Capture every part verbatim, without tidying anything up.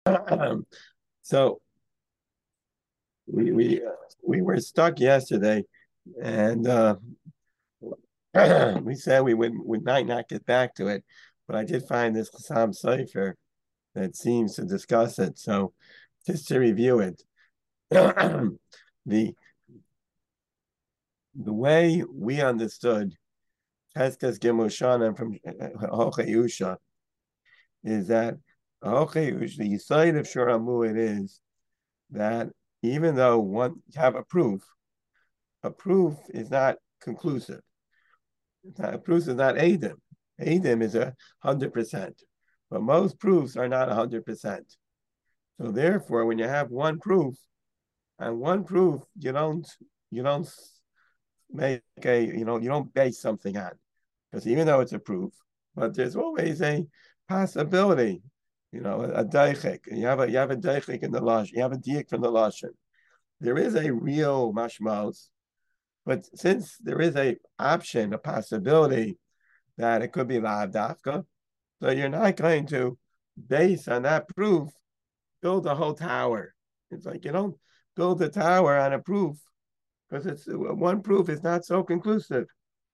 So we we uh, we were stuck yesterday, and uh, we said we would we might not get back to it, but I did find this Chassam Sofer that seems to discuss it. So just to review it, the the way we understood Heskas Gimel Shana from Hoche Yusha is that Hoche Yusha, the side of Shur Amuid is that even though one have a proof, a proof is not conclusive. A proof is not Adam. Adam is a hundred percent, but most proofs are not a hundred percent. So therefore, when you have one proof, and one proof, you don't you don't make a you know you don't base something on, because even though it's a proof, but there's always a possibility. You know, a, a daichik. You have a you have a daichik in the lashon. You have a diak from the lashon. There is a real mashmos, but since there is a option, a possibility that it could be lav dafka, so you're not going to base on that proof build a whole tower. It's like you don't build a tower on a proof because it's one proof is not so conclusive.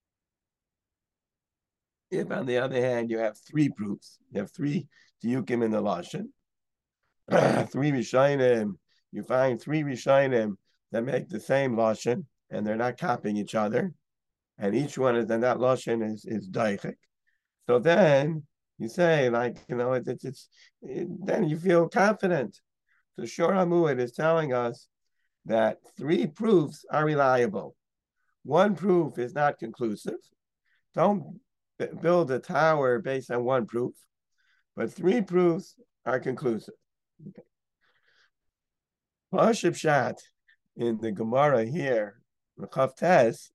If on the other hand you have three proofs, you have three diukim in the lashon, three rishonim, you find three rishonim that make the same lashon and they're not copying each other, and each one is and that lashon is is daichik. So then you say, like, you know, it, it's it's it, then you feel confident. So Shor Hamuid is telling us that three proofs are reliable. One proof is not conclusive. Don't b- build a tower based on one proof, but three proofs are conclusive. Okay. Pashib Shat in the Gemara here, Tes,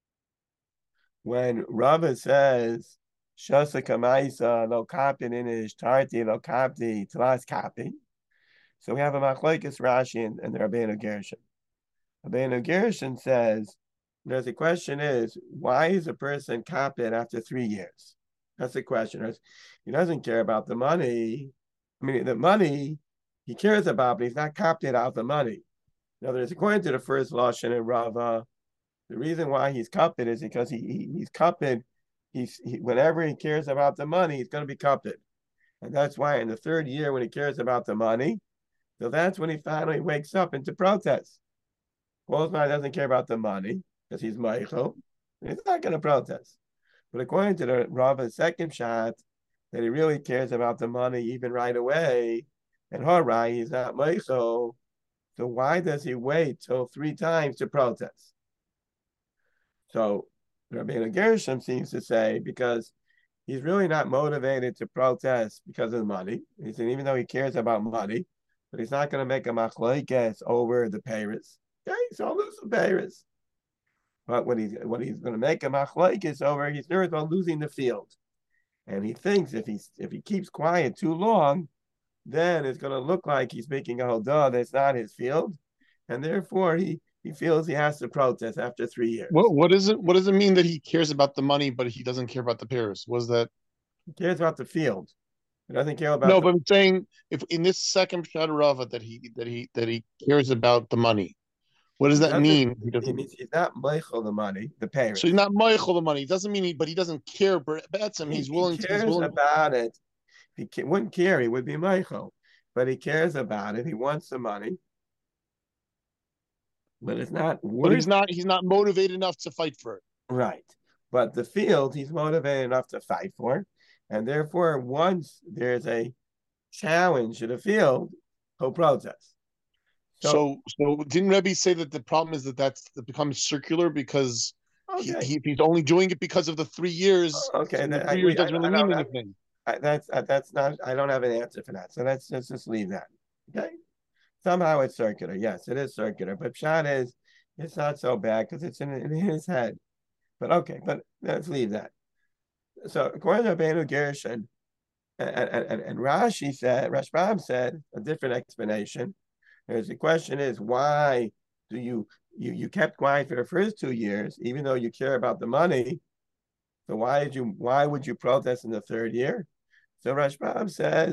when Rava says Shasa Kamaisa lo kapin in his tarti lo kapti tlas kapi. So we have a machlokes Rashi and, and the Rabbeinu Gershon. Rabbeinu Gershon says there's a question is why is a person kapit after three years? That's the question. He doesn't care about the money. I mean, the money he cares about, but he's not kapit out the money. In other words, according to the first lashon and Rava, the reason why he's kapit is because he, he he's kapit. He's he, whenever he cares about the money, he's going to be kapit, and that's why in the third year when he cares about the money, so that's when he finally wakes up into protest. Wolfman doesn't care about the money because he's Michael. He's not going to protest. But according to the Rava's second shot, that he really cares about the money even right away, and Horai, he's not Michael. So why does he wait till three times to protest? So Rabbeinu Gershom seems to say because he's really not motivated to protest because of the money. He said even though he cares about money, but he's not going to make a machlokes over the Paris. Okay, so I'll lose the Paris. But what he's what he's going to make a machlokes over, he's nervous about losing the field, and he thinks if he if he keeps quiet too long, then it's going to look like he's making a hodah that's not his field, and therefore he he feels he has to protest after three What years. what does it what does it mean that he cares about the money but he doesn't care about the pairs? Was that He cares about the field. He doesn't care about no? the. But I'm saying if in this second shot Rava that he that he that he cares about the money. What does He that doesn't. mean? He It doesn't. means he's not meichel the money, the So he's Paris. not Michael the money. It doesn't mean he, but he doesn't care. But that's him. He, He's he willing to. He's cares willing. about it. If he wouldn't care, he would be meichel, but he cares about it. He wants the money, but it's not But he's worth not. He's not motivated enough to fight for it. right. But the field, he's motivated enough to fight for, and therefore, once there's a challenge to the field, he'll protest. So, So, so didn't Rebbe say that the problem is that that's that becomes circular because he, okay, he if he's only doing it because of the three years, okay, then the that, I, three years we, I, doesn't really I mean don't, I, anything. I, that's I, that's not. I don't have an answer for that. So let's, let's just leave that. Okay. Somehow it's circular. Yes, it is circular. But Pshat is, it's not so bad because it's in, in his head. But okay, but let's leave that. So according to Rabbeinu Gershon, and, and, and Rashi said, Rashbam said a different explanation. There's the question is why do you you you kept quiet for the first two years, even though you care about the money? So why did you why would you protest in the third year? So Rashbam says,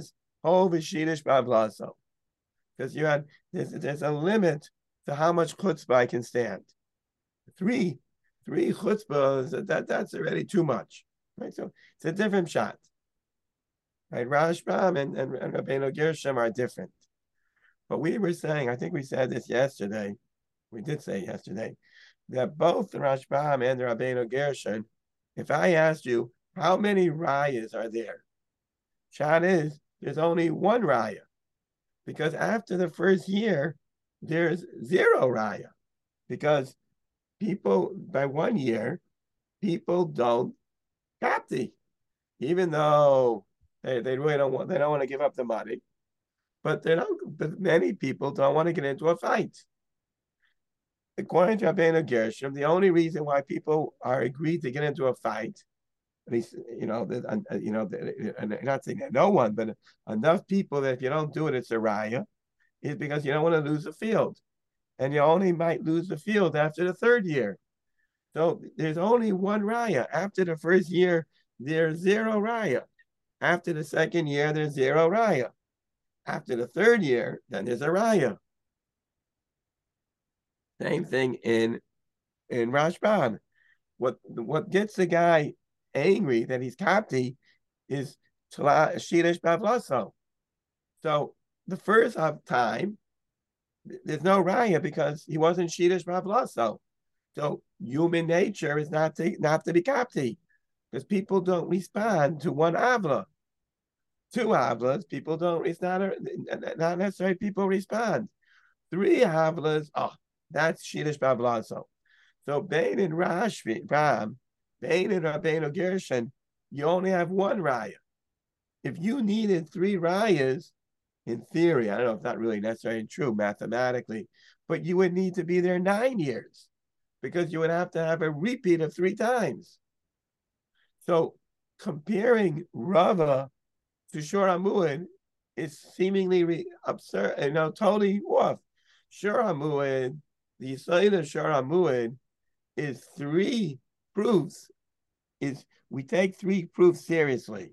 Hov Shirish Bavlaso. Because you had there's, there's a limit to how much chutzpah I can stand. Three, three chutzpahs, that, that's already too much. Right? So it's a different shot. Right? Rashbam and, and, and Rabbeinu Gershom are different. But we were saying, I think we said this yesterday, we did say yesterday, that both the Rashbam and the Rabbeinu Gershon, if I asked you, how many rayas are there? Shot is, there's only one raya. Because after the first year, there's zero raya. Because people, by one year, people don't kapti. Even though they, they really don't want, they don't want to give up the money. But they don't, but many people don't want to get into a fight. According to Rabbeinu Gershom, the only reason why people are agreed to get into a fight, at least, you know, the, you know, the, not saying that no one, but enough people that if you don't do it, it's a raya, is because you don't want to lose the field. And you only might lose the field after the third year. So there's only one raya. After the first year, there's zero raya. After the second year, there's zero raya. After the third year, then there's a raya. Same thing in in Rashban. What what gets the guy angry that he's kapti is shirish bavlaso. So the first time, there's no raya because he wasn't shirish bavlaso. So human nature is not to not to be kapti, because people don't respond to one avla. Two avlas, people don't. It's not a, not necessarily people respond. Three avlas, oh, that's shirish bavlaso. So Bain and Rashbi, Ram, Bain and Rabbeinu Gershon, you only have one raya. If you needed three rayas, in theory, I don't know if that's really necessarily true mathematically, but you would need to be there nine years because you would have to have a repeat of three times. So comparing Rava to Shor HaMuad is seemingly re- absurd, you know, totally off. Shor HaMuad, the side of Shor HaMuad is three proofs. Is we take three proofs seriously.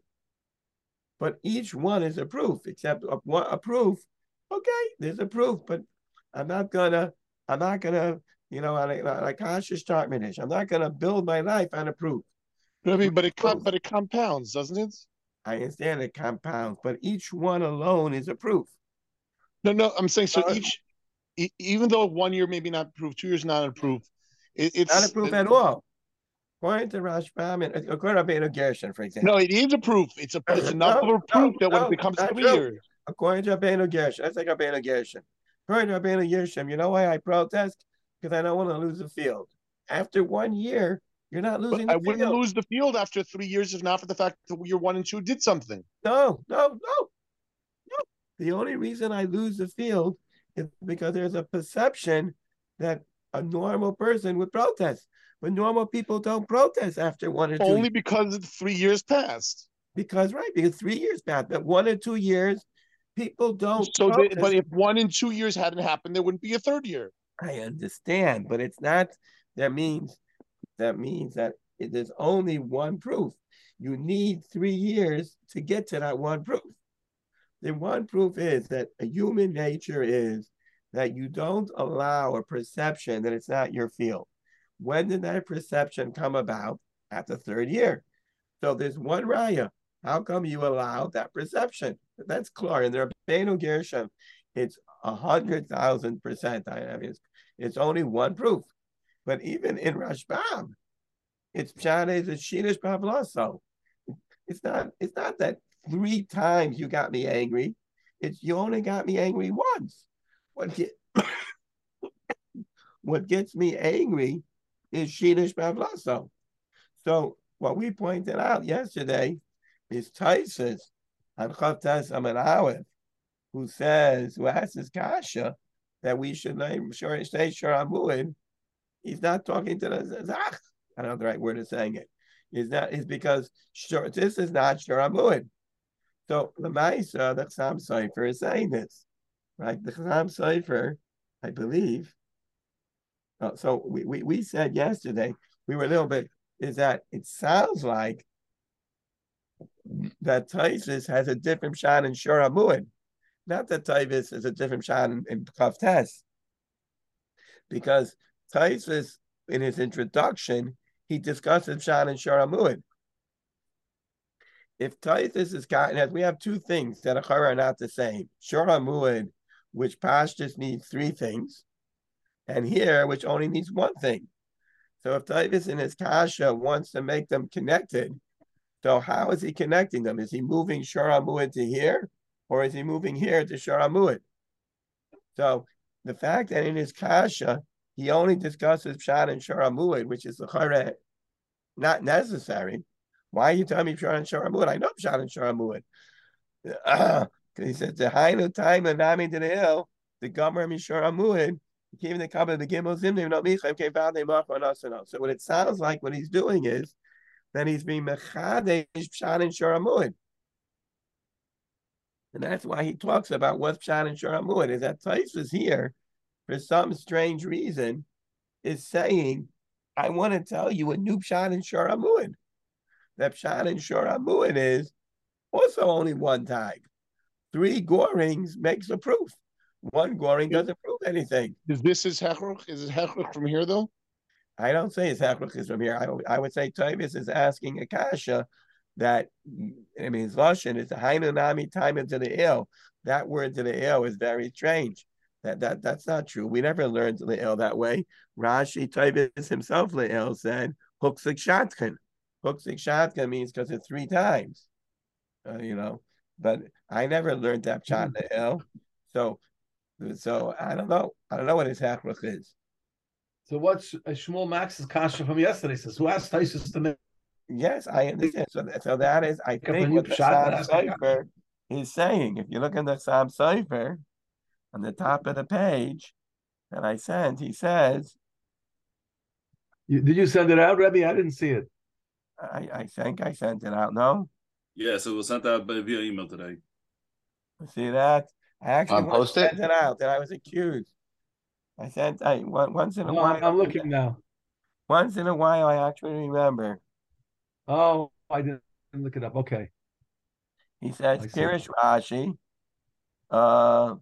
But each one is a proof, except a, a proof. Okay, there's a proof, but I'm not gonna, I'm not gonna, you know, like Hashish Tartmanish, I'm not gonna build my life on a proof. I mean, but it but it compounds, doesn't it? I understand it compounds, but each one alone is a proof. No, no, I'm saying so. Uh, each, even though one year maybe not proof, two years not a proof, it, it's not a proof it, at all. According to Rashbam and according to Rabbeinu Gershon, for example. No, it is a proof. It's a it's enough no, of a proof no, that when no, it becomes three true. years. According to Rabbeinu Gershon, that's like Rabbeinu Gershon. According to Rabbeinu Gershon, you know why I protest? Because I don't want to lose the field. After one year, you're not losing but the I wouldn't field. lose the field after three years if not for the fact that year one and two did something. No, no, no, no. The only reason I lose the field is because there's a perception that a normal person would protest. But normal people don't protest after one or two Only years. because three years passed. Because, right, because three years passed, but one or two years, people don't so protest. They, but if one and two years hadn't happened, there wouldn't be a third year. I understand, but it's not, that means, that means that there's only one proof. You need three years to get to that one proof. The one proof is that a human nature is that you don't allow a perception that it's not your field. When did that perception come about? At the third year. So there's one raya. How come you allow that perception? That's clear. In the Rabbeinu Gershom, it's a hundred thousand percent. I mean, it's, it's only one proof. But even in Rashbam, it's pshat is shirish bavlaso. It's not. It's not that three times you got me angry. It's you only got me angry once. What get, what gets me angry is shirish bavlaso. So what we pointed out yesterday is Taisus on Chavtas Amar Aleph, who says, who asks kasha that we should sure say Shor HaMuad. He's not talking to the Zach. I don't know the right word of saying it. Is that is because sure, this is not Shor HaMuad. So the Maisa, the Chassam Sofer is saying this, right? The Chassam Sofer, I believe. Uh, so we, we we said yesterday we were a little bit is that it sounds like that Taisus has a different shot in Shor HaMuad. Not that Taisus is a different shot in, in Kaftes, because Taisus, in his introduction, he discusses shot in Shor HaMuad. If Taisus is gotten, we have two things that are not the same. Shor HaMuad, which Pashtus needs three things, and here, which only needs one thing. So if Taisus in his kasha wants to make them connected, so how is he connecting them? Is he moving Shor HaMuad to here, or is he moving here to Shor HaMuad? So the fact that in his kasha he only discusses Pshat and Shor HaMuad, which is the not necessary. Why are you telling me Pshat and Shor HaMuad? I know Pshat and Shor HaMuad. Uh, he says the Hainu time and Nami to the hill, the Gomer Mishor HaMuad. Came the couple of the Gimel Zimnim no Michem came found they mark on us and us. So what it sounds like, what he's doing is that he's being mechadesh Pshat and Shor HaMuad. And that's why he talks about what's Pshat and Shor HaMuad, is that Taisus here, for some strange reason, is saying, I want to tell you a new Pshat and Shor HaMuad. That Pshat and Shor HaMuad is also only one type. Three gorings makes a proof. One goring doesn't prove anything. Is this his hechruch? Is his hechruch from here though? I don't say his hechruch is from here. I, I would say Tavis is asking Akasha that, I mean, his lashon is hainu nami time into the ill. That word to the ill is very strange. That that that's not true. We never learned the ill that way. Rashi Tavis himself le'il said huksik shatkan. Huksik shatkan means because it's three times. Uh, you know, but I never learned that pshat le'il. So so I don't know. I don't know what his hechruch is. So what's uh, Shmuel Max's kasha from yesterday? Says who asked Taisus to make? Yes, I understand. So, so that is, I think, what the Sam Sofer is saying. If you look in the Sam Sofer, on the top of the page that I sent, he says, you, did you send it out, Rebbe? I didn't see it. I, I think I sent it out, no? Yes, it was sent out via email today. See that? I actually um, sent it out, that I was accused. I sent, I once in a oh, while. I'm looking now. Once in a while, I actually remember. Oh, I didn't look it up. Okay. He says, Pirish Rashi, uh,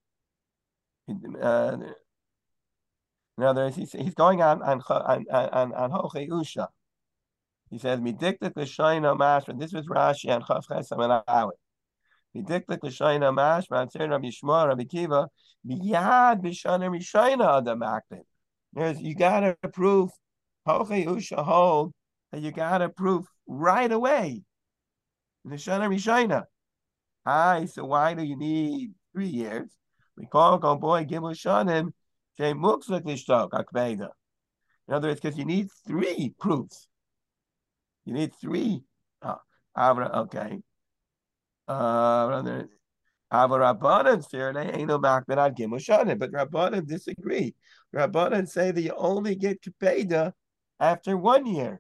uh, in other words, he's, he's going on on on on, on Hoche Usha. He says, "Midiklik l'shoyna mashma." This was Rashi on Chav Chesam and Awit. Midiklik l'shoyna mashma. Tzir Rabbi Shmuel, Rabbi Kiva, miyad b'shana rishayna adam akbid. There's you gotta prove Hoche Usha hold that you gotta prove right away. The shana rishayna. Hi, so why do you need three years? We call go boy gimel shanim. In other words, because you need three proofs. You need three. Oh, okay. Uh, Rabbanan fear they ain't no makbid on gimel shanim, but Rabbanan disagree. Rabbanan say that you only get kapeda after one year.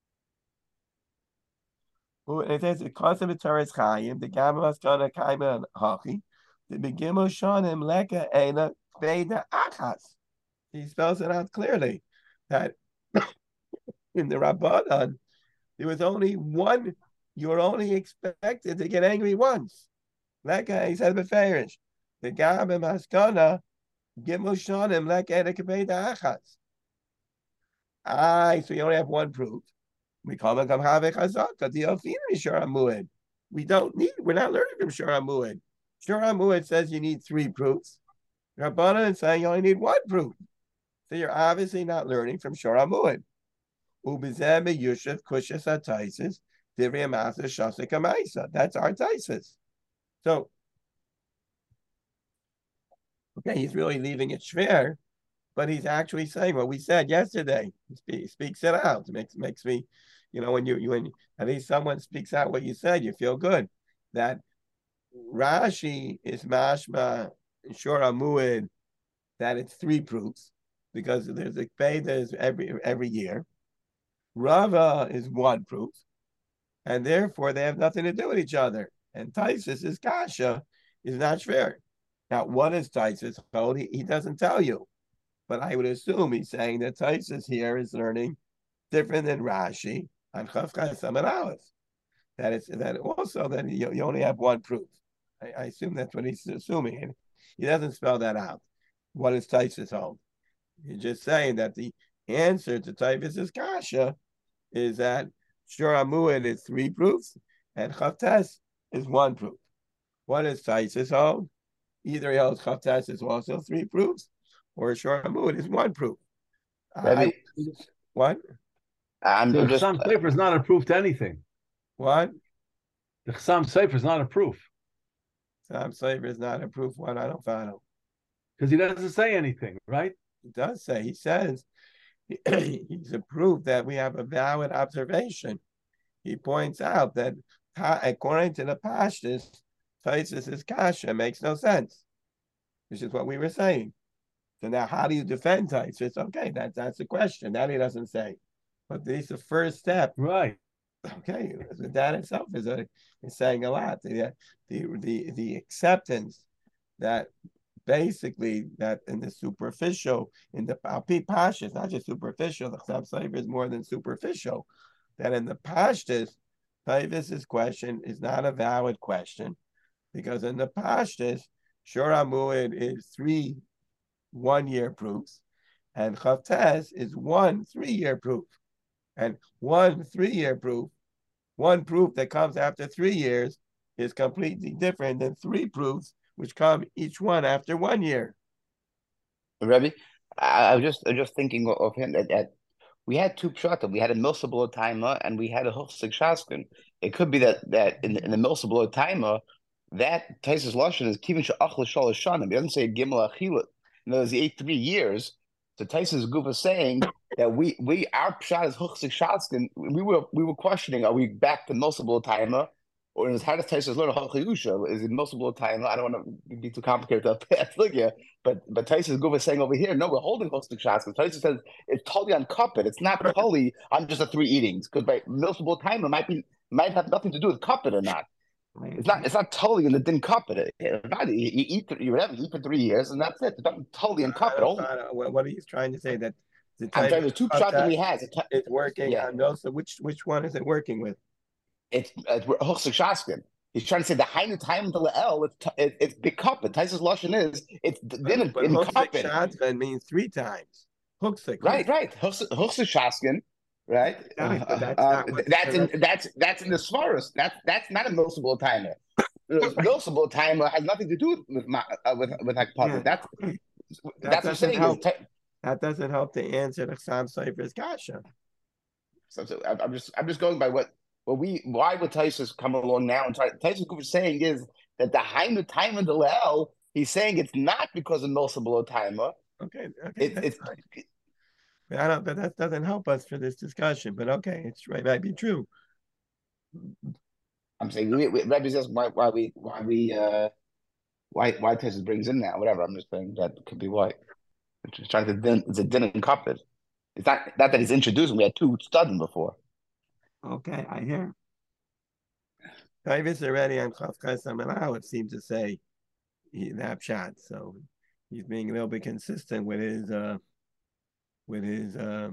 It says the custom of Teres Chaim, the Gamma Maskana Kaima and Hachi, the Begimel Shanim Leka Ena Beda Achas. He spells it out clearly that in the Rabbanan, there was only one, you were only expected to get angry once. Leka, he said Beferish. The Gamma Maskana, Gimel Shanim Leka Ena Beda Achas. Aye, so you only have one proof. We call it Kamhave Chazaka, the Alfina Shor HaMuad. We don't need, we're not learning from Shor HaMuad. Shor HaMuad says you need three proofs. Rabbanan is saying you only need one proof. So you're obviously not learning from Shor HaMuad. Ubizem Yusuf Kushas Ataisis, Divya Masa Shasik Amaisa. That's our Taisis. So, okay, he's really leaving it schwer, but he's actually saying what we said yesterday. He speaks it out. It makes makes me, you know, when you, you when at least someone speaks out what you said, you feel good. That Rashi is mashma Shor HaMuad that it's three proofs because there's a Veda every every year. Rava is one proof, and therefore they have nothing to do with each other. And Taisus is kasha is not fair. Now, what is Taisus hold? He, he doesn't tell you. But I would assume he's saying that Taisus here is learning different than Rashi on Chav Chesam and Aleph. that it's that also that you, you only have one proof. I, I assume that's what he's assuming, and he doesn't spell that out. What is Taisus hold? He's just saying that the answer to Taisus's kasha is that Shor HaMuad is three proofs and Chavtes is one proof. What is Taisus hold? Either he holds Chavtes is also three proofs, or Shor HaMuad is one proof. Rabbi, I, what? I'm The just. Chassam Sofer is not a proof to anything. What? The Chassam Sofer is not a proof. Chassam Sofer is not a proof. What? I don't follow. Because he doesn't say anything, right? He does say, he says, he's a proof that we have a valid observation. He points out that according to the Pashtus, Taisus' kasha makes no sense, which is what we were saying. So now, how do you defend Taisus? Okay, that, that's the question. That he doesn't say. But this is the first step. Right. Okay, that itself is a is saying a lot. The the the, the acceptance that basically that in the superficial, in the Alpi Pasha, it's not just superficial, the Chassam Sofer is more than superficial, that in the Pashtus, Taisus's question is not a valid question, because in the Pashtus, Shor HaMuad is three one-year proofs, and Chavtes is one three-year proof. And one three-year proof, one proof that comes after three years is completely different than three proofs which come each one after one year. Rabbi, I, I was just I was just thinking of him that, that we had two pshatim. We had a milsabla timer and we had a huchsik shaskin. It could be that that in, in the milsabla timer, that Taisus Lashon is kivin she'achla shalosh shanim. It doesn't say gimel achilut. In other words, he ate three years. So Taisus Gufa is saying that we we our pshat is huchsik shaskin. We were we were questioning, are we back to milsabla timer? Or is how does Taisus learn Hachayusha? Is it multiple time? I don't want to be too complicated to look here, but but Taisus Gufa is saying over here, no, we're holding Hostik shots because Taisus says it's totally uncupped. It's not totally on just the three eatings because by multiple time it might be might have nothing to do with cupped or not. It's not it's not totally in the din cupped. You eat you whatever you eat for three years and that's it. It's not totally uncupped. What are you trying to say that the I'm trying to two shots that we had. It's working yeah. on those. So which which one is it working with? It's it's Hochsik Shaskin. He's trying to say the Hainu time until the L. It's it, it's bikuppet. Taisus Lashon is it's then but in Hochsik Shaskin means three times. Hochsik. Right, right. Hochsik Shaskin. Right. Yeah, uh, that's, uh, that's in that's that's in the Svarus. That's that's not a milsable timer. Milsable timer has nothing to do with my, uh, with with Hakpata. That's that that's what I'm saying. Help. Is, that doesn't help to answer the Chassam Sofer's kasha. So, so I'm just I'm just going by what. Well, we why would Taisus come along now and try? Taisus was saying is that the Hainu time of the Lel, he's saying it's not because of milsable timer. Okay, okay, it, it's. Fine. But I don't. But that doesn't help us for this discussion. But okay, it's right. Might be true. I'm saying we, we, Rebbe's asking why why we why we uh why why Taisus brings in that whatever. I'm just saying that could be why. It's just trying to din, it's a din and cup it. It's not not that he's introducing. We had two studying before. Okay, I hear. Taivis already on Chafkas Amalao, it seems to say he, that shot. So he's being a little bit consistent with his uh with his uh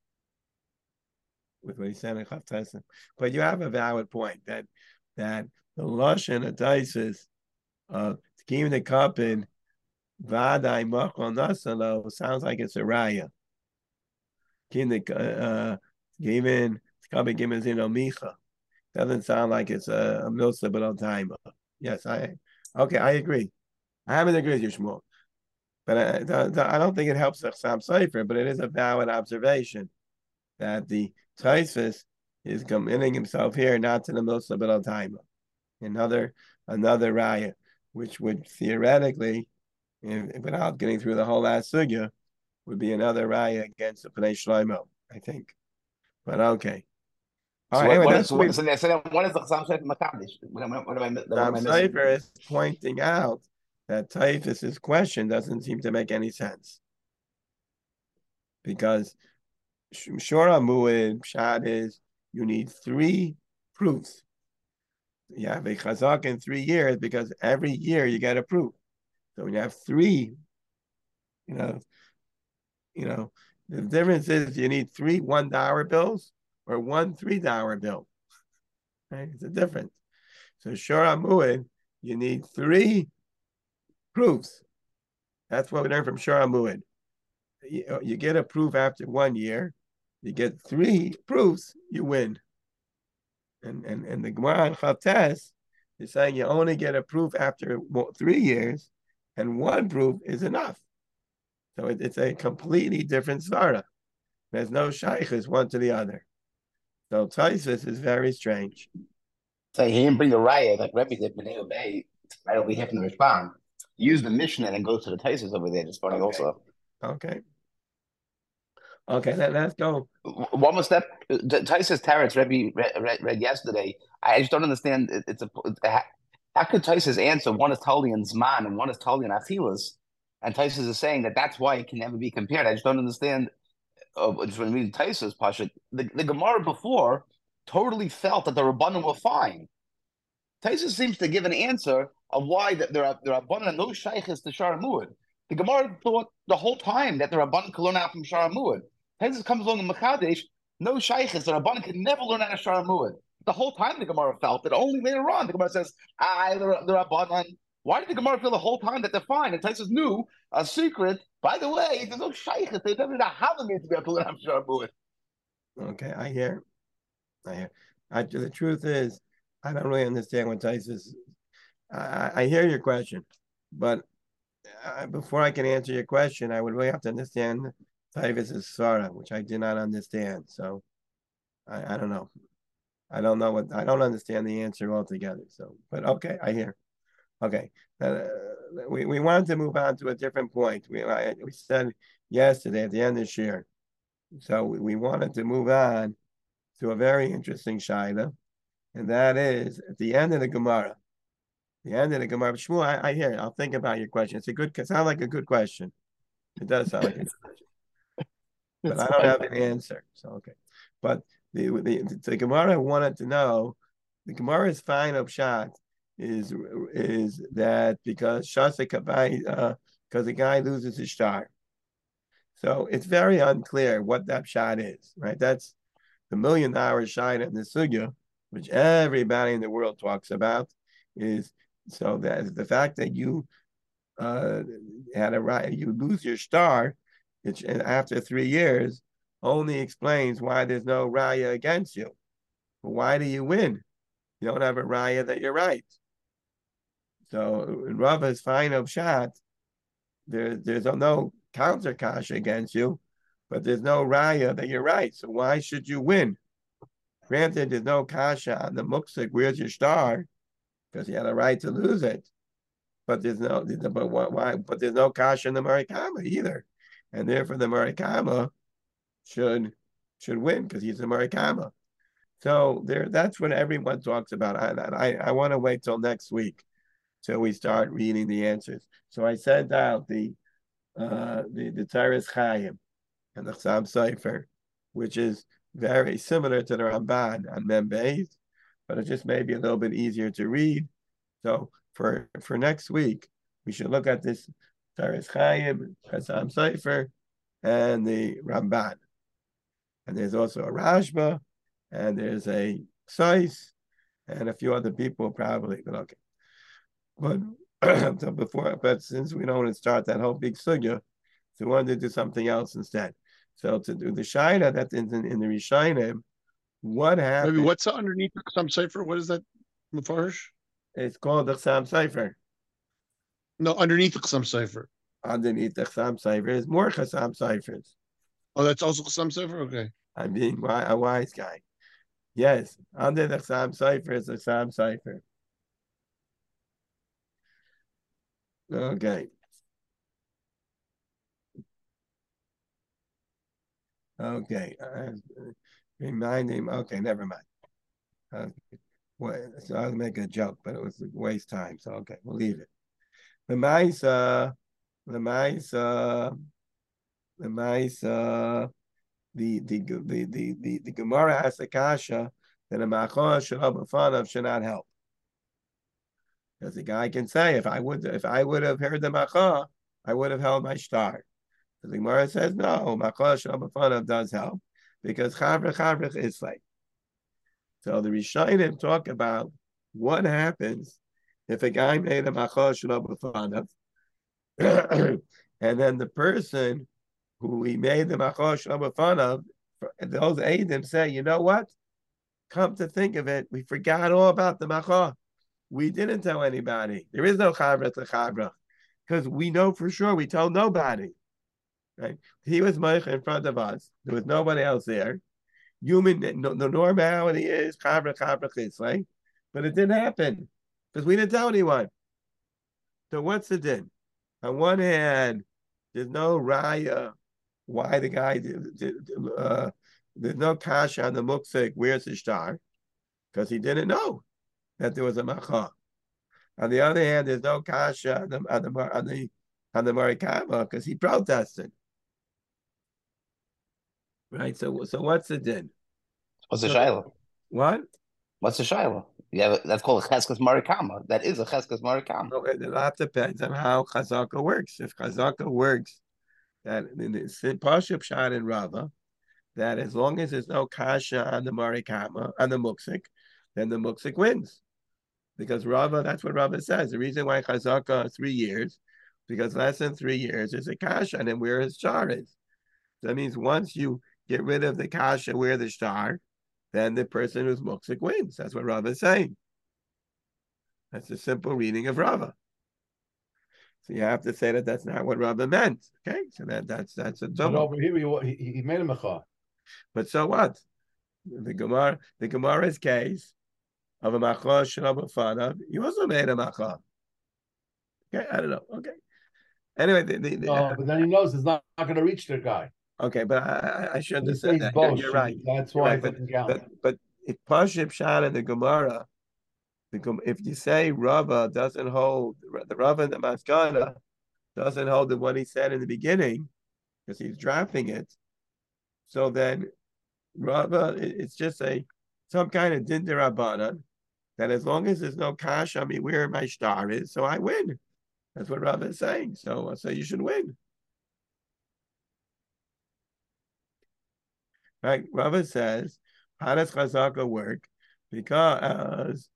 with what he said in Chafkas. But you have a valid point that that the Lashon of Taisus uh scheme the cup in Vadai Machon Nasalo sounds like it's a raya. Scheme the uh given Coming given Zino Micha. Doesn't sound like it's a, a milsa but on time. Yes, I okay, I agree. I haven't agreed with you, Shmuel. But I, the, the, I don't think it helps the Chassam Sofer, but it is a valid observation that the Taisus is committing himself here not to the milsa but on time. Another another raya, which would theoretically, if, without getting through the whole last sugya, would be another raya against the Pnei Shlomo, I think. But okay. So All right, right, what, anyway, is, so, what, so, then, so then what is the Chassam Sofer Makadosh? What, what, what am I, what am I missing? Sofer is pointing out that Taisus's question doesn't seem to make any sense. Because Shor HaMuad, Pshat is, you need three proofs. You have a chazak in three years because every year you get a proof. So when you have three, you know, you know, the difference is you need three one dollar bills or one three dollar bill. Right? It's a difference. So Shor Mu'id, you need three proofs. That's what we learned from Shor Mu'id. You, you get a proof after one year. You get three proofs, you win. And and, and the Gemara in Chavtes is saying you only get a proof after three years, and one proof is enough. So it, it's a completely different svara. There's no shaykhs one to the other. So Taisus is very strange. So he didn't bring the riot like Rebbe did B'nai Obey right over here from the respond. Use the Mishnah and then go to the Taisus over there. Just funny Okay. also. Okay. Okay, then let's go. One more step. Taisus Teretz Rebbe read, read, read yesterday. I just don't understand. It, it's a how could Taisus answer? One is totally in Zman and one is totally in Afilas, and Taisus is saying that that's why it can never be compared. I just don't understand. Uh, just when reading Taisus Pasha, the, the Gemara before totally felt that the Rabbanim were fine. Taisus seems to give an answer of why the, the, the Rabbanim and no shaykhs to Shara Mu'id. The Gemara thought the whole time that the Rabbanim could learn out from Shara Mu'id. Taisus comes along in Mekadesh, no shaykhs, the Rabbanim could never learn out of Shara Mu'id. The whole time the Gemara felt that only later on the Gemara says, I, the, the Rabbanim. Why did the Gemara feel the whole time that they're fine? And Taisus knew a secret. By the way, there's no shaykhs. They don't know how they need to be able to learn out from Shara Mu'id. Okay, I hear. I hear. I, the truth is, I don't really understand what Taisus. I, I hear your question, but uh, before I can answer your question, I would really have to understand Taisus's svara, which I did not understand. So I, I don't know. I don't know what I don't understand the answer altogether. So, but okay, I hear. Okay, uh, we we wanted to move on to a different point. We I, we said yesterday at the end of this year, so we, we wanted to move on to a very interesting shaila, and that is at the end of the Gemara. The end of the Gemara. Shmuel, I, I hear it. I'll think about your question. It's a good, it sounds like a good question. It does sound like a good question, but I don't have an answer. So okay, but the the, the Gemara wanted to know. The Gemara's final pshat is is that because Shasa Kabai, uh, because the guy loses his star. So it's very unclear what that pshat is, right? That's the million dollar shine in the sugya, which everybody in the world talks about, is so that the fact that you uh, had a right, you lose your star, which after three years only explains why there's no raya against you. But why do you win? You don't have a raya that you're right. So in Rava's final shot, there, there's no counter kasha against you, but there's no raya that you're right. So why should you win? Granted, there's no kasha on the muksik, where's your star? Because he had a right to lose it. But there's no but why but there's no kasha in the Marikama either. And therefore the Marikama should should win because he's a Marikama. So there that's what everyone talks about. I I, I want to wait till next week till we start reading the answers. So I sent out the uh the, the Teres Chaim and the Chasam Sofer, which is very similar to the Ramban on Mem Beis, but it just may be a little bit easier to read. So for for next week, we should look at this Teres Chaim, Chasam Sofer, and the Ramban. And there's also a Rashba, and there's a Sais, and a few other people probably. But okay, but so before, but since we don't want to start that whole big sugya, so we wanted to do something else instead. So to do the Shaina that in, in, in the Rishonim, what happened? Maybe what's underneath the Chasam Sofer? What is that, Mefarish? It's called the Chasam Sofer. No, underneath the Chasam Sofer. Underneath the Chasam Sofer is more Chasam Sofers. Oh, that's also Chasam Sofer? Okay. I'm being a wise guy. Yes, under the Chasam Sofer is the Chasam Sofer. Okay. Okay. Uh, remind him. Okay, never mind. Uh, well, so I'll make a joke, but it was a waste time. So okay, we'll leave it. The mice, uh, the mice, uh, the mice, uh, the the the the the, the Gemara has the kasha that a machor shalom should not help. Because the guy can say, if I would if I would have heard the machor, I would have held my star. The Gemara says no, machor shalom does help because chavrich chavrich is like. So the Rishonim talk about what happens if a guy made a machal shelo b'fanav, and then the person who he made the machal shelo b'fanav, those aidim say, you know what? Come to think of it, we forgot all about the machal. We didn't tell anybody. There is no chavra to chavra, because we know for sure we told nobody. Right? He was Moshe in front of us. There was nobody else there. Human, no, the normality is chavra chavra chislay, but it didn't happen because we didn't tell anyone. So what's the din? On one hand, there's no raya why the guy did, did uh, there's no kasha on the muksik, where's the star? Because he didn't know that there was a macha. On the other hand, there's no kasha on the on the on the, on the marikama because he protested. Right. So so what's the din? What's the so, shaila? What? What's the shaila? Yeah, that's called a cheskas marikama. That is a cheskas marikama. No, it, it depends on how chazaka works. If chazaka works, that in the Pashup shot in Rava, that as long as there's no kasha on the marikama on the muksik, then the muksik wins. Because Rava, that's what Rava says. The reason why chazaka three years, because less than three years is a kasha, and then where his star is. So that means once you get rid of the kasha where the star, then the person who's muksik wins. That's what Rava is saying. That's a simple reading of Rava. So you have to say that that's not what Rava meant. Okay, so that that's that's a double. But over here, he, he made a mecha. But so what? The Gemara, the Gemara's case of a machal shelo b'fanav, you also made a machal. Okay, I don't know. Okay. Anyway, the, the, the, No, but then he knows it's not, not going to reach the guy. Okay, but I, I shouldn't have He said says that. You're, both. you're right. That's You're why right. it But, doesn't count. but but if Pashup shot in the Gemara, the, if you say Rava doesn't hold the Rava and the Maskana doesn't hold the what he said in the beginning because he's drafting it, so then Rava it's just a some kind of din derabbanan that as long as there's no kash, I mean where my star is, so I win. That's what Rava is saying. So so you should win. Right? Rava says, how does chazaka work? Because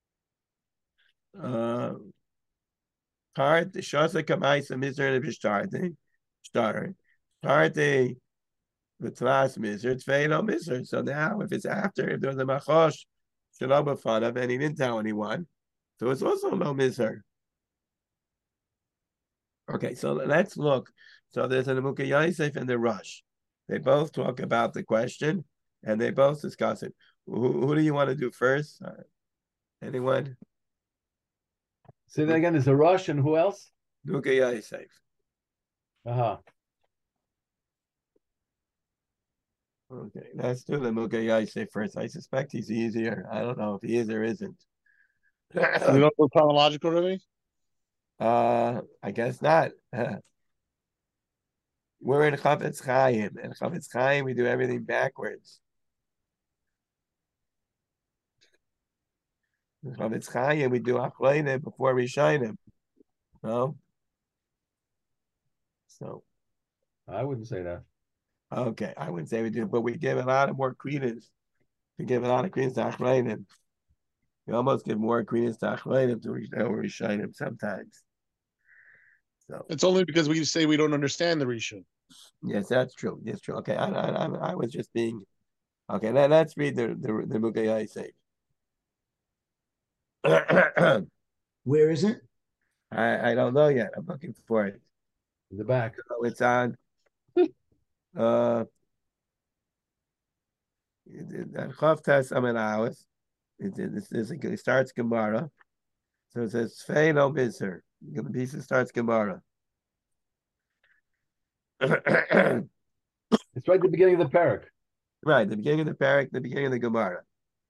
uh part the shasa kamaisa miser v'shtarti shtar party the tlas miser it's feino miser. So now if it's after if there's a machosh shelo b'fanav and he didn't tell anyone, so it's also no miser. Okay, so let's look. So there's an Amukah Yosef and the Rush. They both talk about the question and they both discuss it. Who, who do you want to do first? Uh, anyone? Say that again. There's a rush, and who else? Amukah Yosef. Uh-huh. Okay, let's do the Amukah Yosef first. I suspect he's easier. I don't know if he is or isn't. You don't go chronological, really? Uh, I guess not. We're in Chavetz Chaim, and Chavetz Chaim we do everything backwards. In Chavetz Chaim we do Achleinim before we shine him. No, so I wouldn't say that. okay, I wouldn't say we do, but we give a lot of more credence. We give a lot of credence to Achleinim. We almost give more credence to Achleinim to we shine him sometimes. So it's only because we say we don't understand the Rishon. Yes, that's true. That's true. Okay, I I, I was just being okay. Let, let's read the the the Amukah Yosef. Where is it? I I don't know yet. I'm looking for it. In the back. So it's on. Uh, Chav Tes Amid Aleph. It starts Gemara. So it says Fein O Miser. The piece starts Gemara. It's right at the beginning of the parak. Right, the beginning of the parak, the beginning of the Gemara.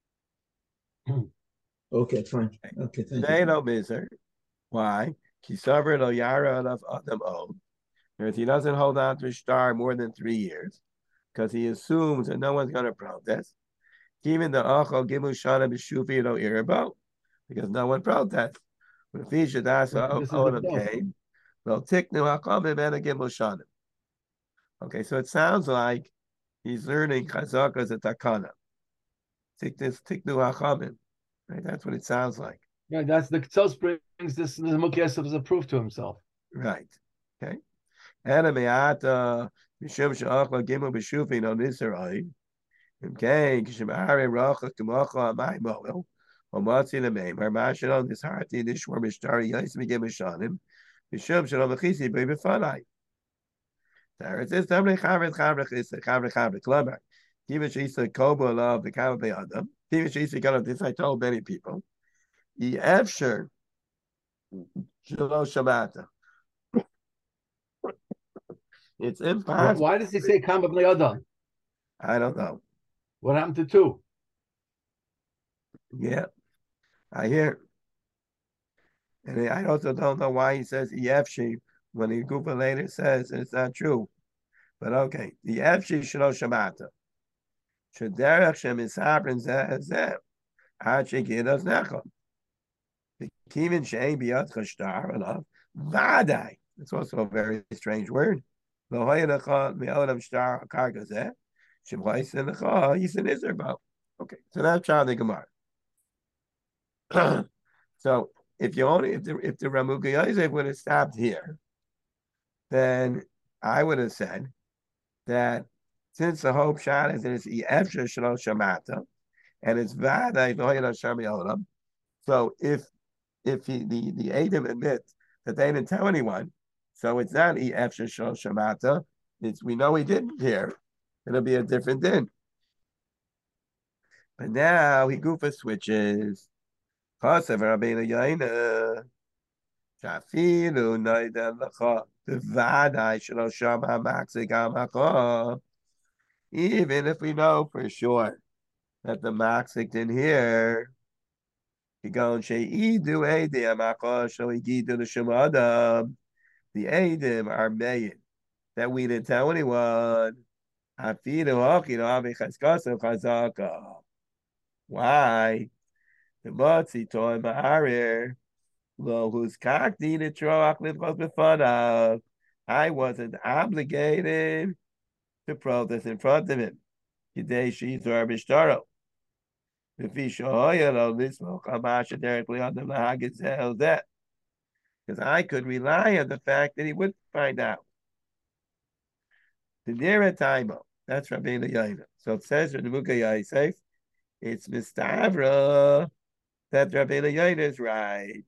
Okay, fine. Okay, thank Fein you. O Miser. Why? Kisaver Lo Yara of Adam O. If he doesn't hold on to a star more than three years, because he assumes that no one's going to protest, even the Achal Gimu Shana B'Shufi Lo Irabo, because no one protests. When Fisha Dasa Odom came, well, Tiknu Achal B'Mena Gimu Shana. Okay, so it sounds like he's learning Chazaka as a takana. Take this, take the Hachamim. Right? That's what it sounds like. Yeah, that's the Ktsos brings this the Mukyesef as a proof to himself. Right. Okay. And me'ata mishum she'achla gimel b'shufin on Israel. Okay. Kishemare rachak k'macha amay moel. Omatzi lemeim. Harmashin on this harti nishwar mishtari yais begin mishanim. Mishum shalom achisi b'y b'fanai. There it is. Tamrei chavret chavret chisa chavret chavret klamer. Kiva sheisa kobo alav the kav be'adam. Kiva sheisa got this. I told many people. Efsher shelo shamata. It's impossible. Why does he say Kamba Bnei Adam? I don't know. What happened to two? Yeah, I hear. And I also don't know why he says Efshi when the Gufa later says it's not true. But okay, the Efshi shelo shamata. Shederach shem isabrin zeh zeh. Ad shekidas nechol. Kivin shein biyad chashtar enough. Vadai. It's also a very strange word. Lo hoyenacha me'olam shtar karka zeh. Shem hoyenacha yisin izerbo. Okay, so that's how the Gemara. So if you only if the if the Ramuga Yosef would have stopped here, then I would have said that since the hope shot is that it's Efsher Shelo Shamata and it's Vadai Lo Hoyenacha me'olam. So if if he, the the Adam admits that they didn't tell anyone, so it's not Efsher Shelo Shamata. It's we know he didn't hear. It'll be a different din. But now he goofa switches. Chasav Rabbeinu Yaina. Shafilu Naidan Lacha. B'vadai Shelo Shama Maxik Amacha. Even if we know for sure that the Maxik didn't hear, you go and say, Idu Eidim Amacha Shelo Igidu L'Shum Adam. The Eidim are made that we didn't tell anyone. Why? The Motzi toy Maharir. Lo who's cockney to throw before I wasn't obligated to protest in front of him. Today she's our Bishtaro. If he show this will come directly on the Mahagazel that. Because I could rely on the fact that he would find out. The nearer time, that's Rabbeinu Yaina. So it says in the Muka Yosef, it's Mistavra that Rabbeinu Yaina is right.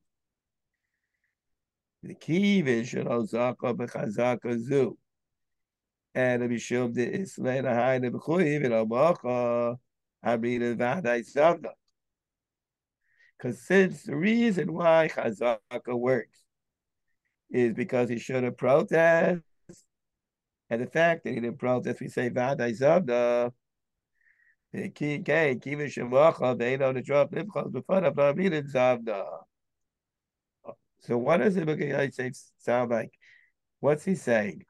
The kivin shelo zaka b'chazaka zu, and if Mishum de Islay Nahayne b'chuyiv in Amacha, Amrina v'adai savna. Because since the reason why chazaka works is because he should have protest. And the fact that he didn't protest, we say Vadai Zavda. The king came, Kiva Shemacha, they know the drop Limchos before the Flaminin Zavda. So what does it say sound like? What's he saying?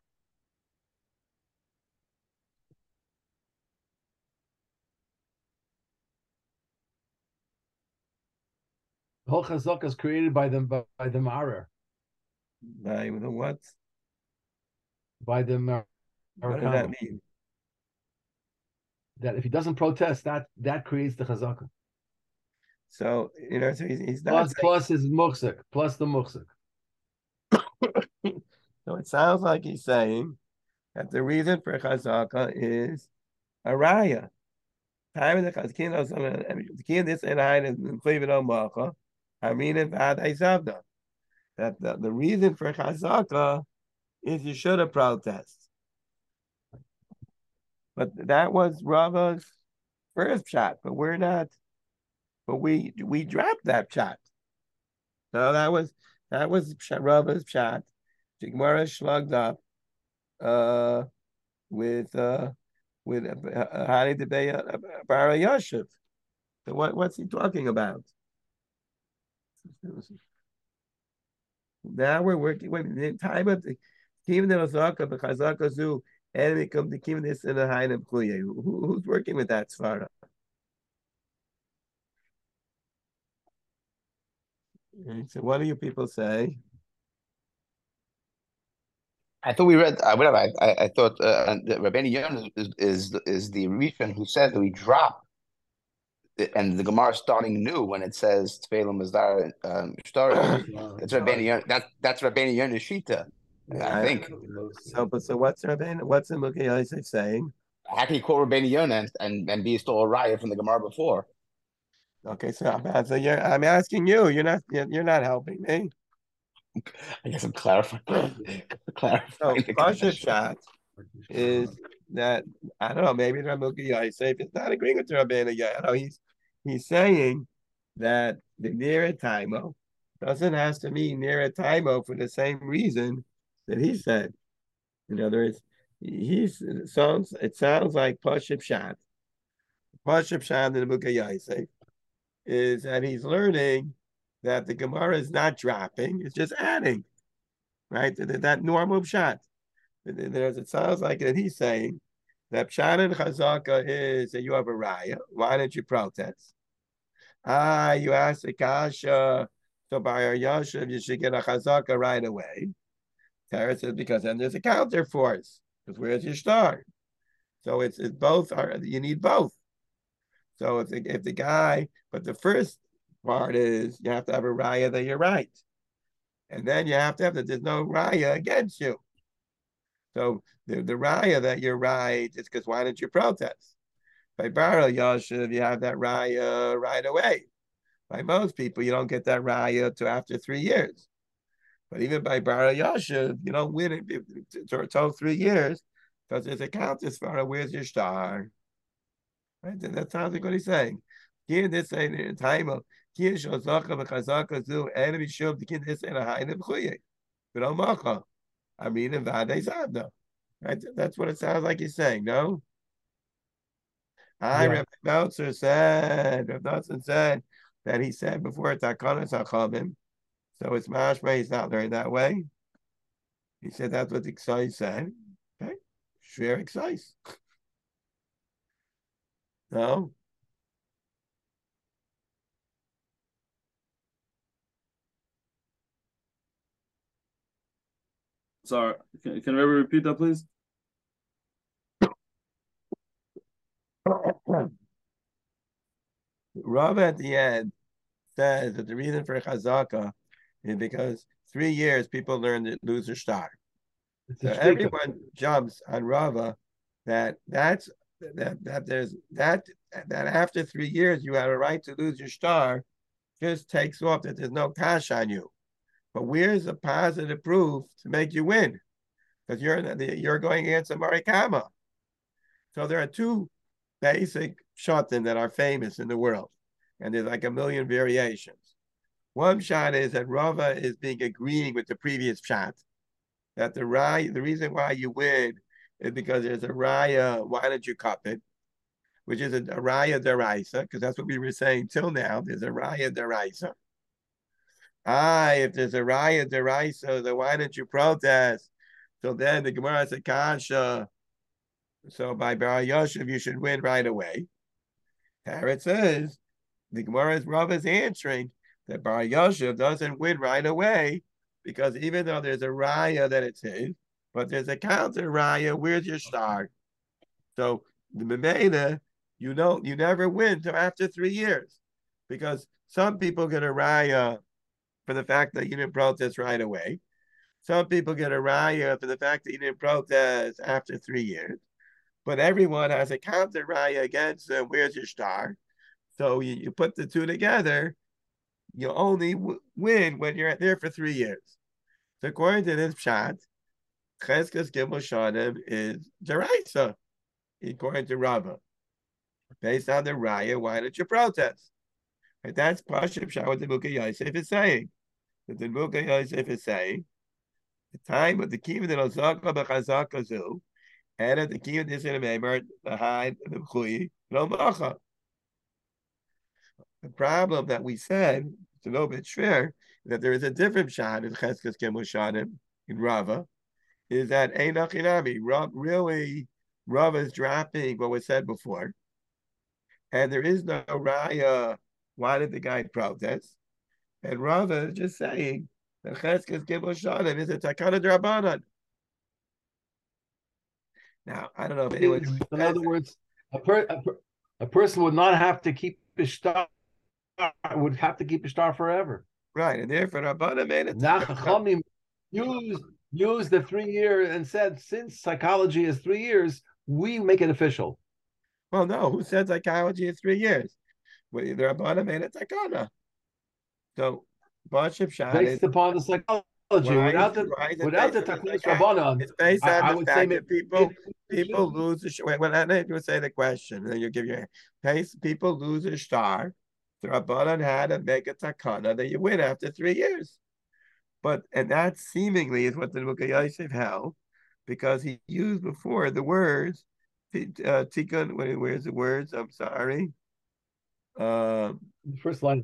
The whole chazaka is created by the by, by the Ma'arer. By the what? By the Ma'arer. What does that mean? That if he doesn't protest, that that creates the chazaka. So you know, so he's, he's not plus saying... plus his muksik, plus the muksik. So it sounds like he's saying that the reason for chazaka is a raya. Time of the chazkin, the king this and I and Cleveland Omacha, I mean it Vadai Zavda. That the, the reason for chazaka is you should have protest. But that was Rava's first shot, but we're not. But we we dropped that shot. So that was that was Rava's shot. Gemara slugged up uh, with uh, with Hani Debei Bara Yashiv. So what what's he talking about? Now we're working when the time of the even the Osaka, the Chazaka Zoo. And it comes to keep this in a high of Kuya. Who, who's working with that svara? So what do you people say? I thought we read uh, whatever. I I, I thought uh, that Rabbeinu Yonah is, is is the Rishon who said that we drop and the Gemara is starting new when it says Tefillah Mazdar um, Shtarim. It's Rabbeinu Yonah. That's that's Rabbeinu Yonah Shita. I think. So, but so what's Rabbeinu? What's the Mukhi Yosef saying? How can you quote Rabbeinu Yonah and, and, and be still a riot from the Gemara before? Okay, so, I'm- so you're, I'm asking you. You're not. You're you're not helping me. I guess I'm clarifying. So, clarifying the Pashup condition. Shat is that I don't know. Maybe Ramuki Yosef is not agreeing with Rabbeinu Yonah. No, he's he's saying that the near Taimo doesn't have to mean near Taimo for the same reason that he said. In other words, he's it sounds it sounds like Pashup Shat. Pashup Shat in the Book of Yosef is that he's learning that the Gemara is not dropping; it's just adding, right? That, that normal Pshat. There's it sounds like that he's saying that Pshat and Chazaka is that you have a raya. Why didn't you protest? Ah, you asked the kasha, so by our yashiv you should get a Chazaka right away. Tara says because then there's a counter force. Because where's your star? So it's it's both are you need both. So if the if the guy, but the first part is you have to have a raya that you're right, and then you have to have that there's no raya against you. So the, the raya that you're right is because why didn't you protest? By Bara Yashiv, you have that raya right away. By most people, you don't get that raya till after three years. But even by Bara Yashiv, you don't win it until three years because there's a count as far as where's your star. Right? That sounds like what he's saying. Here this saying in time of here shozaka v'chazaka zu enemy shub the kid this in a high nebchuyek. But on macha, I mean in vade zadna. Right? That's what it sounds like he's saying. No. I Reb Meltzer said, Reb Meltzer said that he said before takanas hachamim. So it's mashma. He's not learned that way. He said that's what the Ksai said. Okay, share Ksai. No. Sorry, can, can Rabbi repeat that, please? Rav at the end says that the reason for chazaka is because three years people learn to lose their star. So everyone jumps on Rava that that's that that there's that that after three years you have a right to lose your star, just takes off that there's no cash on you. But where's the positive proof to make you win? Because you're you're going against a Marikama. So there are two basic shatim that are famous in the world, and there's like a million variations. One shot is that Rava is being agreeing with the previous shot, that the raya, the reason why you win is because there's a raya. Why don't you cup it? Which is a, a raya deraisa, because that's what we were saying till now. There's a raya deraisa. Ah, if there's a raya deraisa, then why don't you protest? So then the Gemara said kasha. So by Bar Yoshev, you should win right away. Here it says, the Gemara's Rav is answering that Bar Yoshev doesn't win right away because even though there's a raya that it's his, but there's a counter raya, where's your star? So the Memeda, you don't, you never win till after three years because some people get a raya for the fact that you didn't protest right away. Some people get a raya for the fact that you didn't protest after three years. But everyone has a counter raya against them. Where's your star? So you, you put the two together, you only w- win when you're there for three years. So according to this pshat, Cheskas Gimel Shanim is deraisa, according to Rava. Based on the raya, why don't you protest? And that's Pashup Pshat what the Mukha Yosef is saying. That the Mukha Yosef is saying, the time of the kivin that Ozaka b'chazaka zu, and at the key of this in a member, the high, the chuy, no macha. The problem that we said, it's a little bit fair, that there is a different shot in Cheskas Gimel Shanim in Rava, is that Einachinami, Rav really Rava is dropping what was said before, and there is no raya. Why did the guy protest? And Rava is just saying that Cheskas Gimel Shanim is a takana drabanan. Now, I don't know if anyone. In other words, a, per, a, per, a person would not have to keep a star, would have to keep a star forever. Right, and therefore Rabbanan made it. Now Chachamim used used the three year and said, since psychology is three years, we make it official. Well, no, who said psychology is three years? Well, the Rabbanan made it takana. So, Bashib Shad based is upon the psychology. why Without is- the why is it without the based on the Takunis psychology? Rabbanon, It's based I, on I the would say fact maybe that people it- people lose a sh- when when I you would say the question, and then you give your case. People lose a star. The Rabbanan had to make a takana that you win after three years. But and that seemingly is what the Mukha Yosef held, because he used before the words uh, tikkun. Where, where's the words? I'm sorry. Uh, the first line.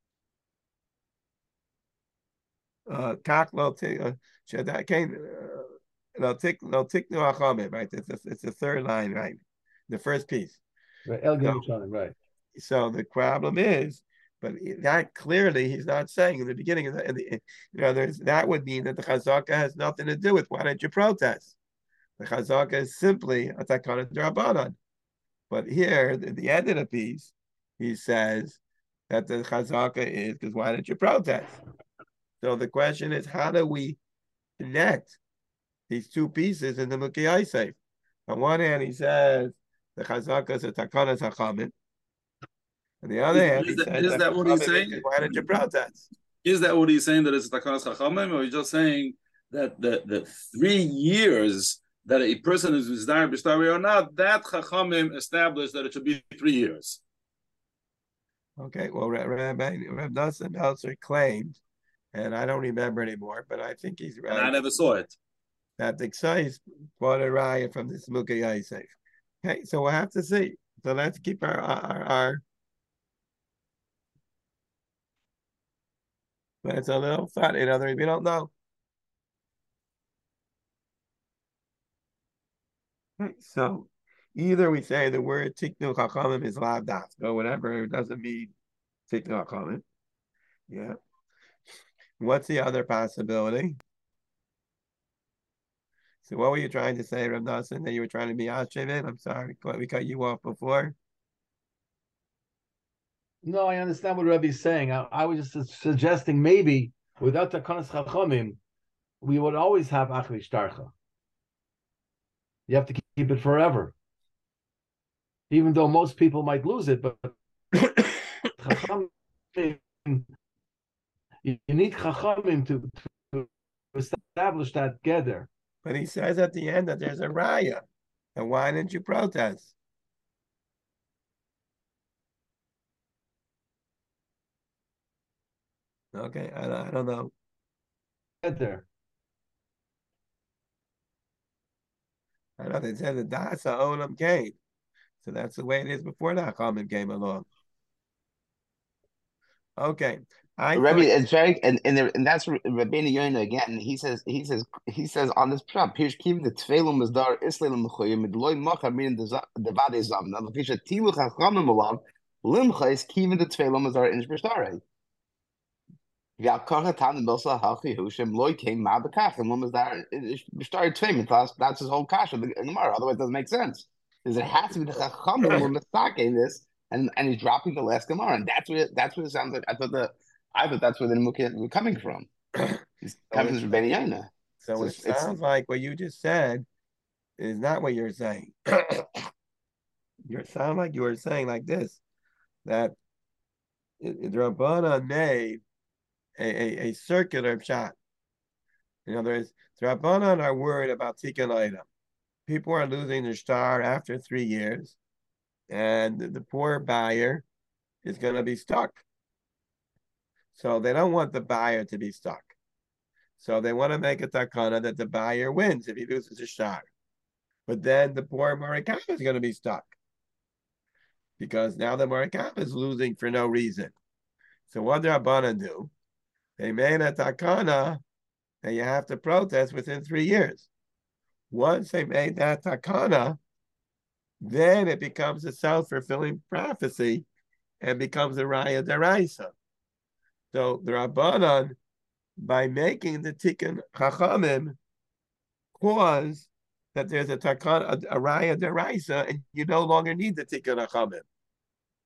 uh, kak lo tik that came lo tik lo tik no achamim, right? It's a, it's the third line, right? The first piece. Right, El So- Gimel right. So the problem is, but that clearly he's not saying in the beginning of the, in the you know, there's that would mean that the chazaka has nothing to do with why don't you protest? The chazaka is simply a takana d'Rabbanan. But here, at the end of the piece, he says that the chazaka is because why don't you protest? So the question is, how do we connect these two pieces in the Mukhi Yosef? On one hand, he says the chazaka is a takana hachamim. On the other hand, he Is that- says is that what he's saying? why don't you protest? Is that what he's saying, that it's Takanas Chachamim, or he's just saying that the, the three years that a person is Mizdar B'Shtari or not, that Chachamim established that it should be three years? Okay, well, Rabbi Reb Nosson Meltzer claimed, and I don't remember anymore, but I think he's right. And I never saw it. That the Ksais bought a raya from this Mukha Yosef. Okay, so we'll have to see. So let's keep our our, our but it's a little fun. In other words, we don't know. Okay, so either we say the word tiknu chachamim is lav dafka, or whatever, it doesn't mean tiknu chachamim. Yeah. What's the other possibility? So what were you trying to say, Reb Nosson, that you were trying to be Ashevin? I'm sorry, we cut you off before. No, I understand what Rebbe's saying. I, I was just suggesting maybe without Takanas Chachamim, we would always have Achri Shtarcha. You have to keep it forever. Even though most people might lose it, but Chachamim, you need Chachamim to, to establish that gather. But he says at the end that there's a raya. And why didn't you protest? Okay, I, I don't know. Gather. I know they said that Dasa Olam came. So that's the way it is before the Chachamim came along. Okay. I Rebbe, thought, it's very and and, there, and that's Rabbeinu Yonah again. He says he says he says on this prop. Here's keep the tefilum is dar Islam mechoyim midloy macha min the the vade zam. Now the fisha tilu chachamim alav limcha is keeping the tefilum is dar in b'shtare. V'alkocha tan belsa hachi hushem loy came ma b'kach and lim is dar b'shtare tefilum. That's that's his whole kasha in the Gemara. Otherwise, it doesn't make sense. Because it has to be the chachamim who mistake this, and and he's dropping the last Gemara, and that's what it, that's what it sounds like. I thought the. I thought that's where the Nimukah were coming from. He's coming from Rabbeinu Yonah. so So it it's- it's- sounds like what you just said is not what you're saying. You sound like you were saying like this, that the Rabbanan made a, a, a circular shot. In other words, the Rabbanan are worried about Tikkun Olam. People are losing their star after three years, and the, the poor buyer is going to be stuck. So they don't want the buyer to be stuck. So they want to make a takana that the buyer wins if he loses a star. But then the poor Morikama is going to be stuck, because now the Morikama is losing for no reason. So what did Rabbanan do? They made a takana that you have to protest within three years. Once they made that takana, then it becomes a self-fulfilling prophecy and becomes a raya deraisa. So the Rabbanan, by making the Tikkun Chachamim, cause that there's a takana, a, a raya deraisa, and you no longer need the Tikkun Chachamim.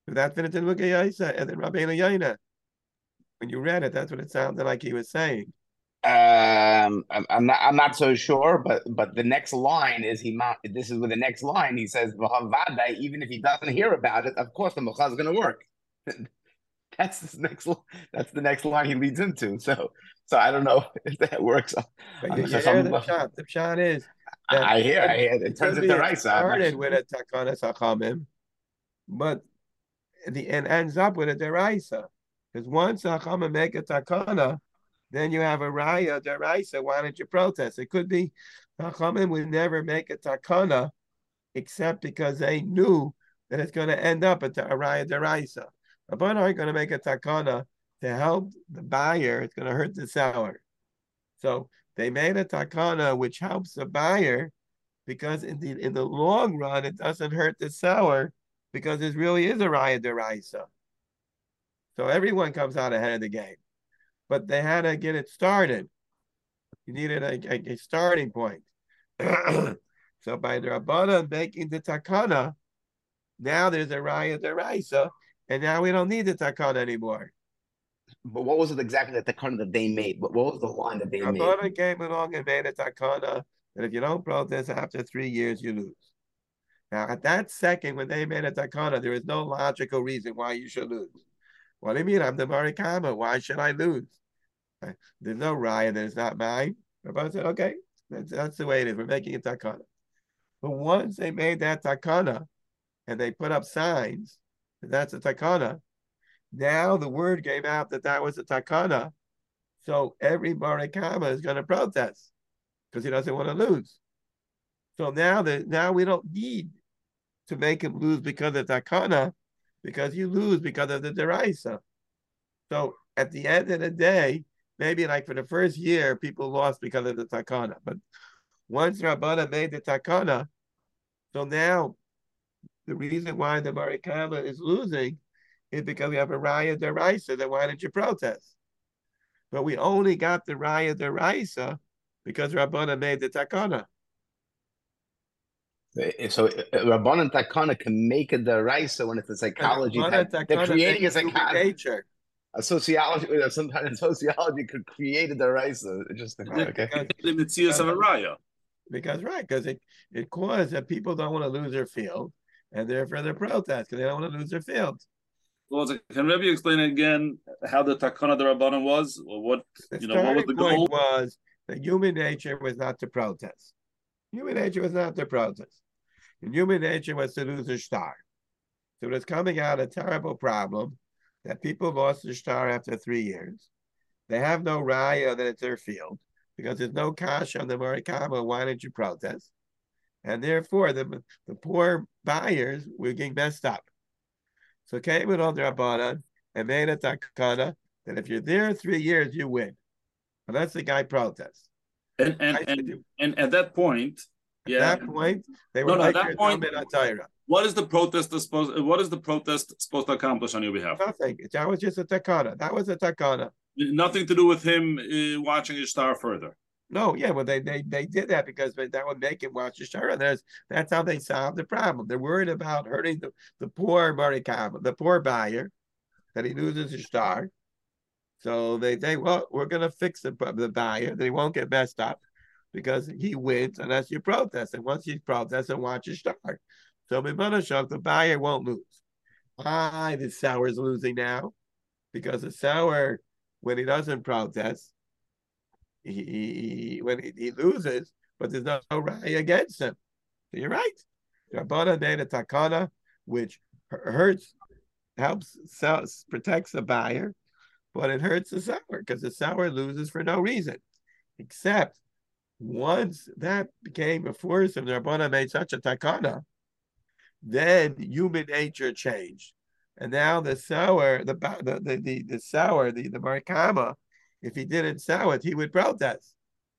That's been in Yaisa, and then Rabbeinu Yaina. When you read it, that's what it sounded like he was saying. Um, I'm, I'm not. I'm not so sure, but but the next line is he. This is with the next line. He says, "V'havadai." Even if he doesn't hear about it, of course the mocha is going to work. That's the next. That's the next line he leads into. So so I don't know if that works. But you, you hear the shot. The shot is. That I hear. I hear. It, it turns into Raisa. Started with a takanas hachamim, but the and ends up with a deraisa. Because once hachamim make a takana, then you have a raya deraisa. Why don't you protest? It could be hachamim would never make a takana except because they knew that it's going to end up at a raya deraisa. Rabbanan aren't going to make a takana to help the buyer. It's going to hurt the seller. So they made a takana which helps the buyer because in the in the long run it doesn't hurt the seller because it really is a raya deraisa. So everyone comes out ahead of the game. But they had to get it started. You needed a, a, a starting point. So by the Rabbanan making the takana, now there's a raya deraisa, and now we don't need the takana anymore. But what was it exactly that takana that they made? What, what was the line that they Rabbanan made? Rabbanan came along and made a takana that if you don't protest after three years, you lose. Now, at that second, when they made a takana, there is no logical reason why you should lose. What do you mean? I'm the Marikama. Why should I lose? There's no raya that is not mine. Rabbanan said, okay, that's, that's the way it is. We're making a takana. But once they made that takana and they put up signs that that's a takana, now the word came out that that was a takana. So every Marikama is going to protest because he doesn't want to lose. So now that now we don't need to make him lose because of takana, because you lose because of the deraisa. So at the end of the day, maybe like for the first year, people lost because of the takana. But once Rabbanan made the takana, so now the reason why the Marikama is losing is because we have a raya deraisa. Then why didn't you protest? But we only got the raya deraisa because Rabbanan made the takana. So Rabbanan takana can make a deraisa when it's a psychology type. They're creating a psychology. A sociology, some kind of sociology could create a deraisa. Interesting. Right. Okay. The mitzias of a raya. Because right, because it it caused that people don't want to lose their field, and therefore they protest because they don't want to lose their field. Well, can Rebbe explain again how the takana the Rabbanan was? Or what the you know? What was the goal? Was that human nature was not to protest. Human nature was not to protest. And human nature was to lose a star. So it was coming out a terrible problem that people lost their star after three years. They have no raya that it's their field because there's no kasha on the Marikama. Why didn't you protest? And therefore, the, the poor buyers were getting messed up. So came in on the Rabbanan and made a takana that if you're there three years, you win. Unless the guy protests. And and and, and at that point, At yeah. that point, they were no, no, like at that point, what is the protest supposed? What is the protest supposed to accomplish on your behalf? Nothing. That was just a takana. That was a takana. Nothing to do with him uh, watching his star further. No, yeah, well, they they they did that because that would make him watch his star. And there's that's how they solved the problem. They're worried about hurting the, the poor Marikama, the poor buyer, that he loses his star. So they say, well, we're going to fix the, the buyer that he won't get messed up because he wins unless you protest. And once you protest and watch his star. So the buyer won't lose. Why the seller is losing now? Because the seller, when he doesn't protest, he, he when he, he loses, but there's no, no raya against him. So you're right. Rabbanan made a takana, which hurts, helps, sells, protects the buyer, but it hurts the seller because the seller loses for no reason. Except once that became a force and the Rabbanan made such a takana, then human nature changed. And now the seller, the the the the, the seller, the, the Marikama, if he didn't sell it, he would protest.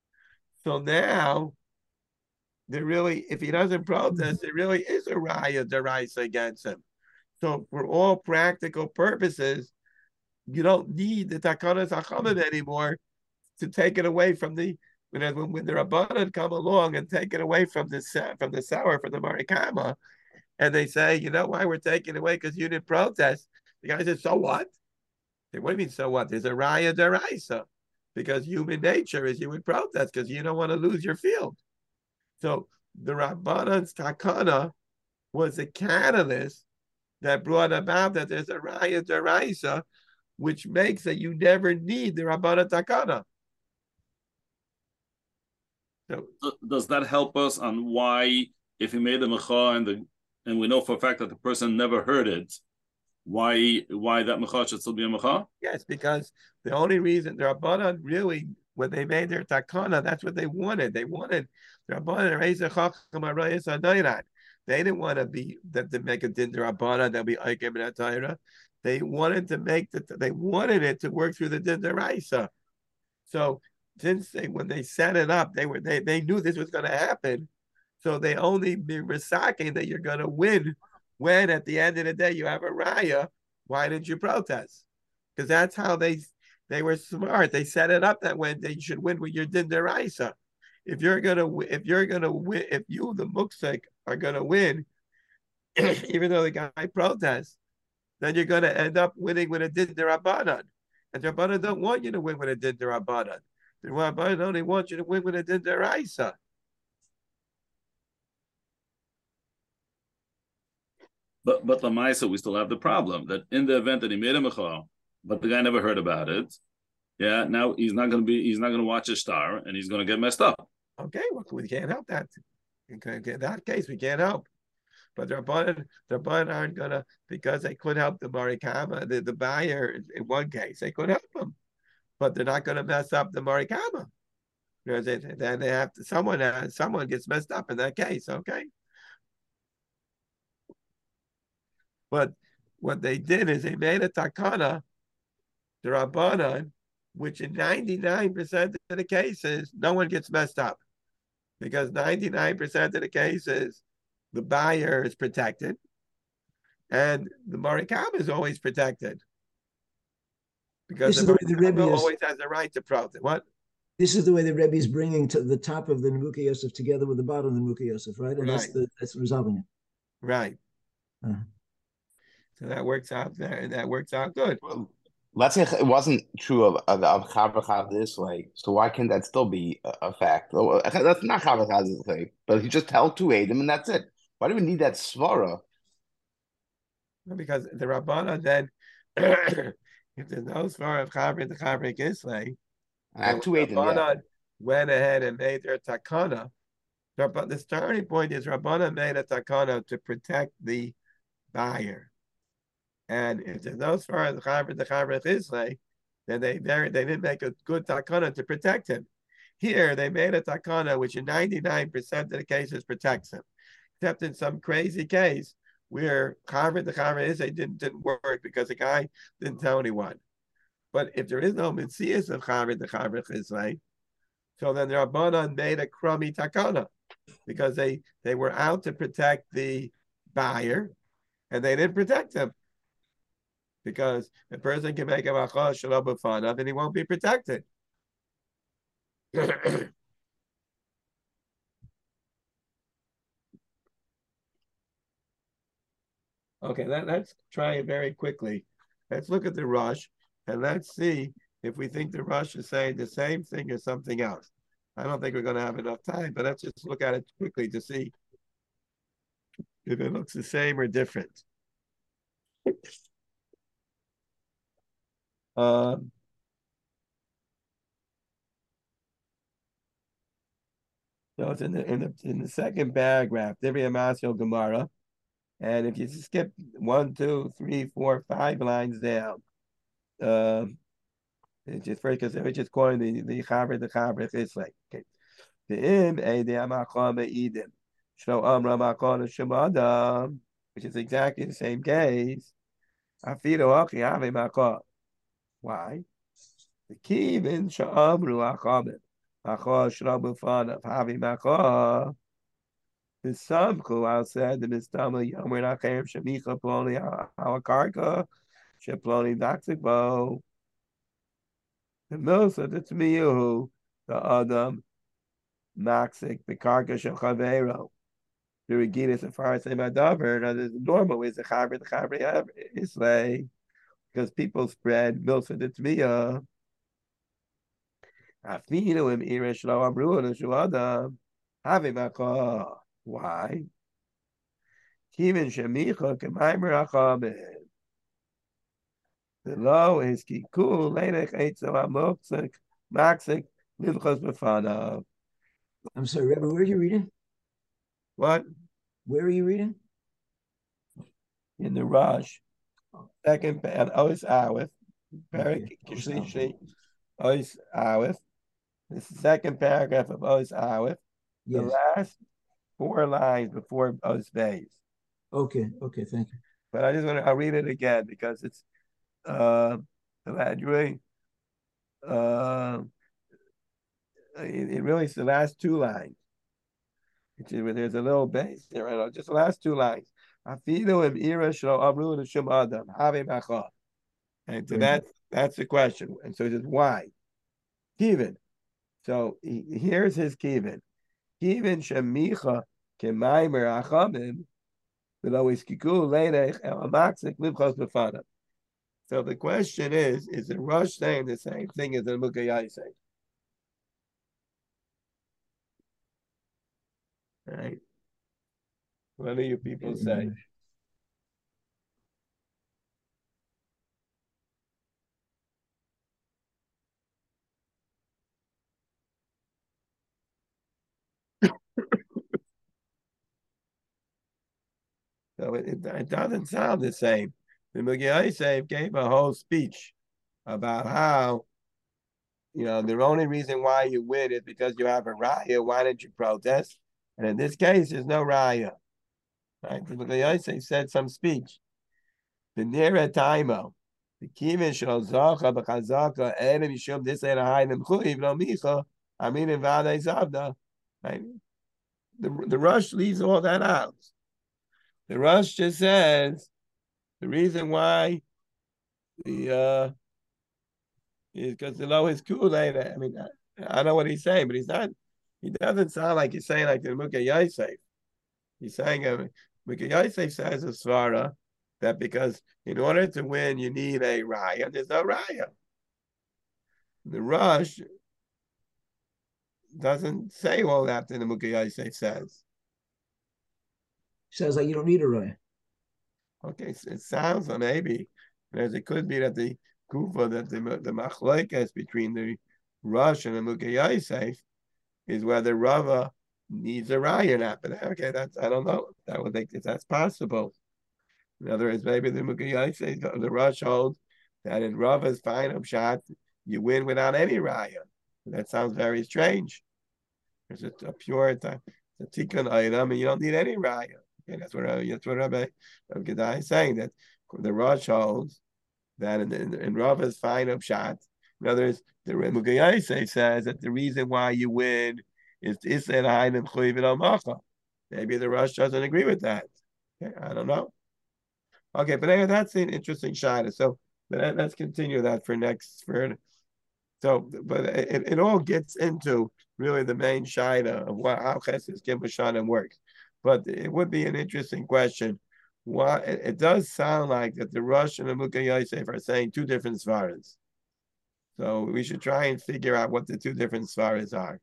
So now there really, if he doesn't protest, there really is a raya deraisa against him. So for all practical purposes, you don't need the takanas hachamim anymore to take it away from the when when the Rabbanan come along and take it away from the from the seller, from the Marikama. and they say, you know why we're taking it away? Because you didn't protest. The guy says, so what? What do you mean, so what? There's a raya deraisa, because human nature is you would protest because you don't want to lose your field. So the Rabbanan's takana was a catalyst that brought about that there's a raya deraisa, which makes that you never need the Rabbanan takana. So does that help us on why, if he made a mecha and the and we know for a fact that the person never heard it, why why that mecha should still be a mecha? Yes, because the only reason the Rabbanan really, when they made their takana, that's what they wanted. They wanted the Rabbanan Reisa Chacham Arayis Adayran. They didn't want to be that to make a din Rabbanan that be Aikim and Atayra. They wanted to make the they wanted it to work through the din Raisa. So since they when they set it up, they were they they knew this was going to happen. So they only be resaking that you're going to win when at the end of the day you have a raya. Why didn't you protest? Because that's how they they were smart. They set it up that way they should win with your din deraisa. If you're gonna if you're gonna win, if you the muksik are gonna win, even though the guy protests, then you're gonna end up winning with a din derabanan. And the Rabbanan don't want you to win with a din derabanan. The Rabbanan only want you to win with a din deraisa. But but Lamaisa, we still have the problem that in the event that he made a mecha, but the guy never heard about it. Yeah, now he's not going to be. He's not going to watch a star, and he's going to get messed up. Okay, well, we can't help that. In that case, we can't help. But the Rabbanan, the Rabbanan aren't going to, because they could help the Marikama, the, the buyer in one case, they could help them. But they're not going to mess up the Marikama. Because they, then they have to, someone, uh, someone gets messed up in that case, okay? But what they did is they made a takana, the Rabbanan, which in ninety-nine percent of the cases, no one gets messed up. Because ninety-nine percent of the cases, the buyer is protected, and the Marikam is always protected. Because This the is the way the Rebbe is- always has the right to protest. What? This is the way the Rebbe is bringing to the top of the Nebuchadnezzar Yosef together with the bottom of the Nebuchadnezzar Yosef, right? And that's Right. the that's resolving it. Right. Uh-huh. So that works out there, and that works out good. Well, let's say it wasn't true of of, of Chavachaz this way, so why can't that still be a, a fact? Well, that's not Chavachaz this way, but he just held to Adam and that's it. Why do we need that svara? Because the Rabbana then, if there's no svara of Chavri, the Chavri Gisley, At two Adam, yeah. Rabbana went ahead and made their takana. But the starting point is Rabbana made a takana to protect the buyer. And if there's no svara of Chavri, the Chavri Gisley, then they very they didn't make a good takana to protect him. Here they made a takana which in ninety-nine percent of the cases protects him, except in some crazy case where Chavri the Chavri is it didn't didn't work because the guy didn't tell anyone. But if there is no mitzias of Chavri the Chavri Chizlei, so then the Rabbanan made a crummy takana because they they were out to protect the buyer and they didn't protect him. Because the person can make a macha shalom b'fanav and he won't be protected. Okay, let, let's try it very quickly. Let's look at the Rush and let's see if we think the Rush is saying the same thing or something else. I don't think we're going to have enough time, but let's just look at it quickly to see if it looks the same or different. Um, so it's in the in the in the second paragraph, Divya Masio Gemara, and if you skip one, two, three, four, five lines down, um, it's just first because it's just calling the the Chaver the Chaver. It's like okay, the im a the amacham eidim, shlo amra makon shemadam, which is exactly the same case. Afido achi ave makon. Why? The kivin sha'amru achamim. Macha shrabu fan of havi macha. The samku I said the mistama yomer nachem shemicha ploni halakarka sheploni daxikbo. The milsa the tmiyu the adam maxik the karka shechavero. the Regina as far as say my daughter, there's normal ways the Chaber, the Chaber is like because people spread milsa the Tmiya. Afinu im irish lo amru and shuada have maka. Why? Kivin shemicha kemaimer achabed. The law is kikul leilech eitzel amoksik maksik livchos befanav. I'm sorry, Rebbe, where are you reading? What? Where are you reading? In the Rush. Second and Ois Awith. Perik Okay. Kishlishi. Ois Awith. The second paragraph of Ois Awith. The Yes. last four lines before Ois Bays. Okay, okay, thank you. But I just want to I'll read it again because it's uh really uh it, it really is the last two lines. Which is, there's a little base there, right? Just the last two lines. Afilu im ira shlo amru l'shum adam have macha. And so that that's the question. And so he says, why? Kivin. So he, here's his kivin. Kivin shemicha kemaimer achamim below iskiku leidech el amaksik livchos befana. So the question is, is the Rush saying the same thing as the Mukayai saying? Right? What do you people say? So it, it, it doesn't sound the same. The Mugiyai Yosef gave a whole speech about how, you know, the only reason why you win is because you have a raya. Why didn't you protest? And in this case, there's no raya. Right? The Mugiyai Yosef said some speech. The Nira Taimo, the Kivin Shal Zacha B'Chazaka Edem Yishum This Ain't a Hainim Chuyiv No Micha Amin and Vade Zavda. Right? The the Rush leaves all that out. The Rush just says the reason why the uh is because the law is Kool-Aid. I mean, I, I know what he's saying, but he's not. He doesn't sound like he's saying like the Mukha Yosef. He's saying uh, Mukha Yosef says a svara that because in order to win you need a raya. There's no raya. The Rush doesn't say all that in the Mukha Yosef says. Sounds like you don't need a raya. Okay, so it sounds like maybe as it could be that the kufa that the the machlokes between the Rush and the Mukha Yosef is whether Rava needs a raya or not. But okay, that's I don't know. That would think if that's possible. In other words, maybe the Mukha Yosef, the Rush holds that in Rava's final shot you win without any raya. That sounds very strange. There's a, a pure a tikkun item, and you don't need any raya. Okay, that's what that's what Rabbi Gedai is saying, that the Rush holds that in, in, in Rava's final shot. In other words, the Mukha Yosef says that the reason why you win is Isser Hainim Chuyiv Al Macha. Maybe the Rush doesn't agree with that. Okay, I don't know. Okay, but anyway, that's an interesting shot. So but let's continue that for next for. So, but it, it all gets into really the main shayla of what how Chesed Gimel Shanim works. But it would be an interesting question. Why it, it does sound like that the Rush and the Mukha Yosef are saying two different svaras. So we should try and figure out what the two different svaras are.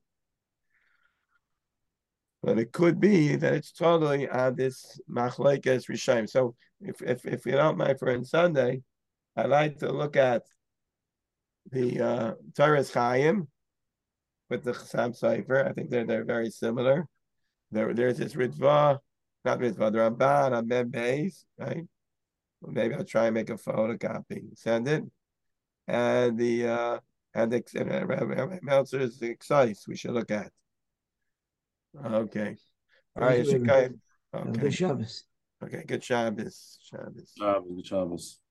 But it could be that it's totally on this machlekes rishayim. So if if if you don't mind, for on Sunday, I'd like to look at the uh, Torah's Chaim with the Chassam Sofer. I think they're they're very similar. There there's this Ritva, not Ritva, the Ramban on Mem Beis, right? Well, maybe I'll try and make a photocopy, send it, and the uh, and the and, uh, Rabbi Meltzer's Exais we should look at. Okay. All right, Thank you, Shikayim. Have a Okay. good Shabbos. Okay, good Shabbos. Shabbos. Shabbos, good Shabbos.